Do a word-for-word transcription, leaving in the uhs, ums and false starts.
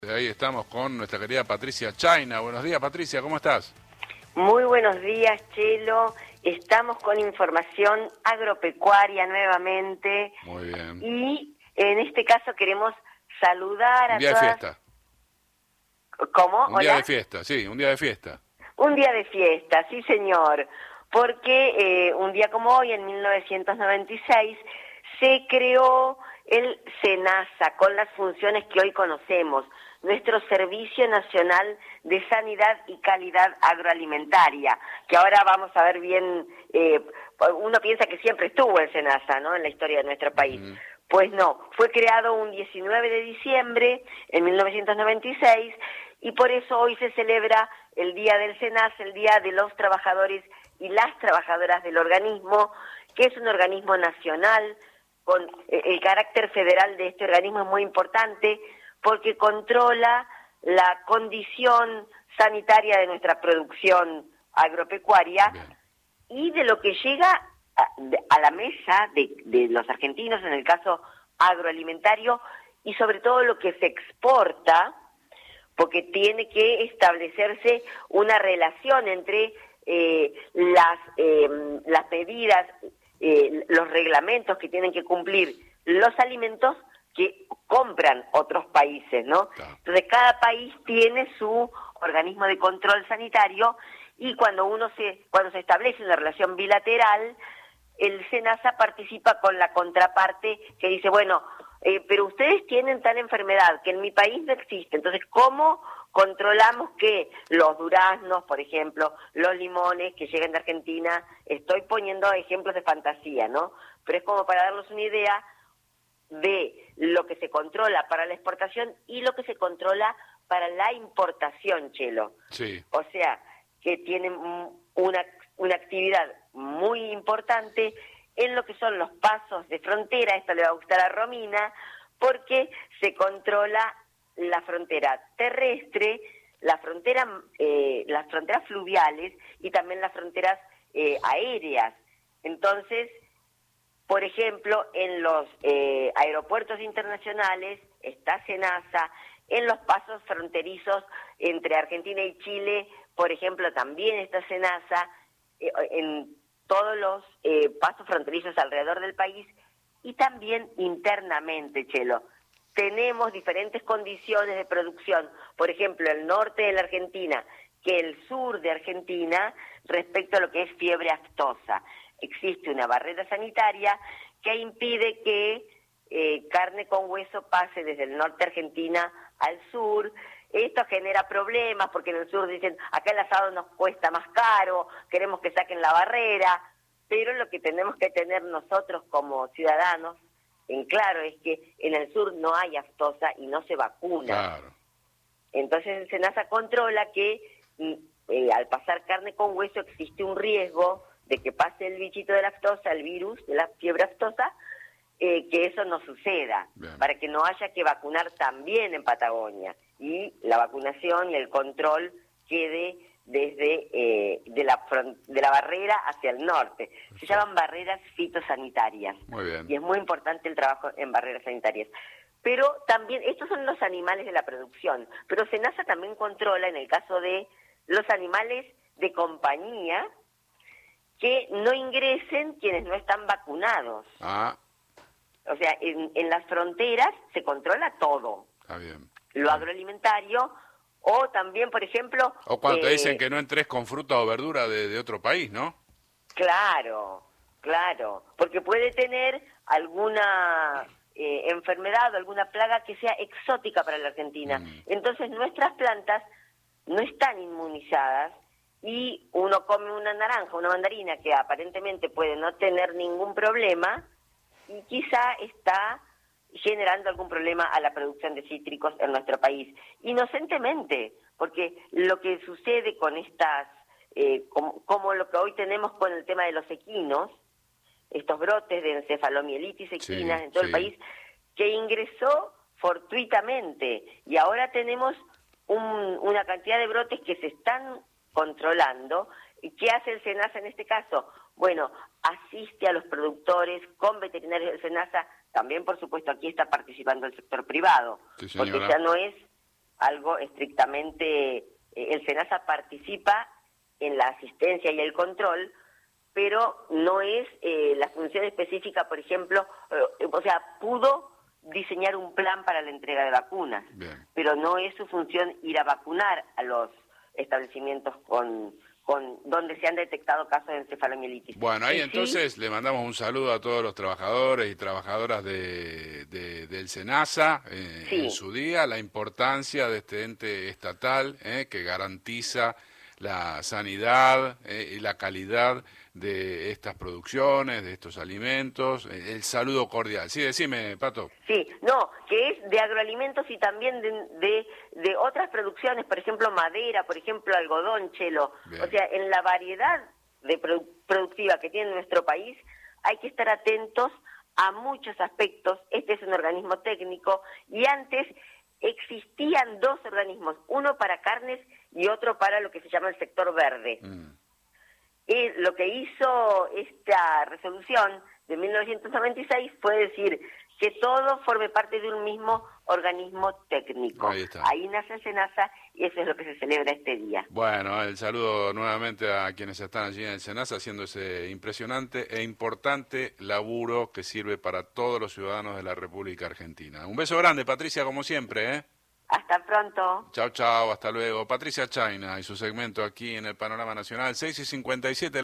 Ahí estamos con nuestra querida Patricia Chayna. Buenos días, Patricia, ¿cómo estás? Muy buenos días, Chelo. Estamos con información agropecuaria nuevamente. Muy bien. Y en este caso queremos saludar Un a día de todas... fiesta. ¿Cómo? Un ¿Hola? día de fiesta, sí, un día de fiesta. Un día de fiesta, sí señor. Porque eh, un día como hoy, en mil novecientos noventa y seis, se creó el SENASA con las funciones que hoy conocemos, nuestro Servicio Nacional de Sanidad y Calidad Agroalimentaria, que ahora vamos a ver bien, eh, uno piensa que siempre estuvo el SENASA, ¿no?, en la historia de nuestro país. Uh-huh. Pues no, fue creado un diecinueve de diciembre en mil novecientos noventa y seis y por eso hoy se celebra el Día del SENASA, el Día de los Trabajadores y las Trabajadoras del organismo, que es un organismo nacional. Con el carácter federal de este organismo es muy importante porque controla la condición sanitaria de nuestra producción agropecuaria. Bien. Y de lo que llega a, a la mesa de, de los argentinos, en el caso agroalimentario, y sobre todo lo que se exporta, porque tiene que establecerse una relación entre eh, las, eh, las medidas, Eh, los reglamentos que tienen que cumplir los alimentos que compran otros países, ¿no? Claro. Entonces cada país tiene su organismo de control sanitario y cuando uno se cuando se establece una relación bilateral, el SENASA participa con la contraparte que dice, bueno, eh, pero ustedes tienen tal enfermedad que en mi país no existe, entonces ¿cómo controlamos que los duraznos, por ejemplo, los limones que llegan de Argentina, estoy poniendo ejemplos de fantasía, ¿no? Pero es como para darnos una idea de lo que se controla para la exportación y lo que se controla para la importación, Chelo. Sí. O sea, que tienen una, una actividad muy importante en lo que son los pasos de frontera, esto le va a gustar a Romina, porque se controla la frontera terrestre, la frontera, eh, las fronteras fluviales y también las fronteras eh, aéreas. Entonces, por ejemplo, en los eh, aeropuertos internacionales está SENASA, en los pasos fronterizos entre Argentina y Chile, por ejemplo, también está SENASA, eh, en todos los eh, pasos fronterizos alrededor del país y también internamente, Chelo. Tenemos diferentes condiciones de producción, por ejemplo, el norte de la Argentina que el sur de Argentina respecto a lo que es fiebre aftosa. Existe una barrera sanitaria que impide que eh, carne con hueso pase desde el norte de Argentina al sur. Esto genera problemas porque en el sur dicen, acá el asado nos cuesta más caro, queremos que saquen la barrera, pero lo que tenemos que tener nosotros como ciudadanos en claro es que en el sur no hay aftosa y no se vacuna. Claro. Entonces el SENASA controla que eh, al pasar carne con hueso existe un riesgo de que pase el bichito de la aftosa, el virus de la fiebre aftosa, eh, que eso no suceda, Bien. Para que no haya que vacunar también en Patagonia y la vacunación y el control quede desde eh, de la front, de la barrera hacia el norte. Perfecto. Se llaman barreras fitosanitarias. Muy bien. Y es muy importante el trabajo en barreras sanitarias. Pero también, estos son los animales de la producción, pero SENASA también controla, en el caso de los animales de compañía, que no ingresen quienes no están vacunados. Ah. O sea, en, en las fronteras se controla todo. Está bien. Lo bien. agroalimentario, o también, por ejemplo... O cuando eh, te dicen que no entres con fruta o verdura de, de otro país, ¿no? Claro, claro, porque puede tener alguna eh, enfermedad o alguna plaga que sea exótica para la Argentina. Mm. Entonces nuestras plantas no están inmunizadas y uno come una naranja, una mandarina que aparentemente puede no tener ningún problema y quizá está generando algún problema a la producción de cítricos en nuestro país. Inocentemente, porque lo que sucede con estas, eh, como, como lo que hoy tenemos con el tema de los equinos, estos brotes de encefalomielitis equina sí, en todo sí. el país, que ingresó fortuitamente y ahora tenemos un, una cantidad de brotes que se están controlando. ¿Y qué hace el SENASA en este caso? Bueno, asiste a los productores con veterinarios del SENASA, también por supuesto aquí está participando el sector privado, sí, porque ya no es algo estrictamente, eh, el SENASA participa en la asistencia y el control, pero no es eh, la función específica, por ejemplo, eh, o sea, pudo diseñar un plan para la entrega de vacunas, Bien. pero no es su función ir a vacunar a los establecimientos con, con donde se han detectado casos de encefalomielitis. Bueno, ahí Y entonces sí, le mandamos un saludo a todos los trabajadores y trabajadoras de, de- del SENASA eh, sí. en su día, la importancia de este ente estatal eh, que garantiza la sanidad eh, y la calidad de estas producciones, de estos alimentos. Eh, el saludo cordial. Sí, decime, Pato. Sí, no, que es de agroalimentos y también de, de, de otras producciones, por ejemplo, madera, por ejemplo, algodón, chelo. Bien. O sea, en la variedad de produ- productiva que tiene nuestro país, hay que estar atentos a muchos aspectos. Este es un organismo técnico y antes existían dos organismos, uno para carnes y otro para lo que se llama el sector verde. Mm. Y lo que hizo esta resolución de mil novecientos noventa y seis fue decir que todo forme parte de un mismo organismo técnico. Ahí está. Ahí nace el SENASA y eso es lo que se celebra este día. Bueno, el saludo nuevamente a quienes están allí en el SENASA haciendo ese impresionante e importante laburo que sirve para todos los ciudadanos de la República Argentina. Un beso grande, Patricia, como siempre, ¿eh? Hasta pronto. Chao, chao, hasta luego. Patricia Chayna y su segmento aquí en el Panorama Nacional, seis y cincuenta y siete.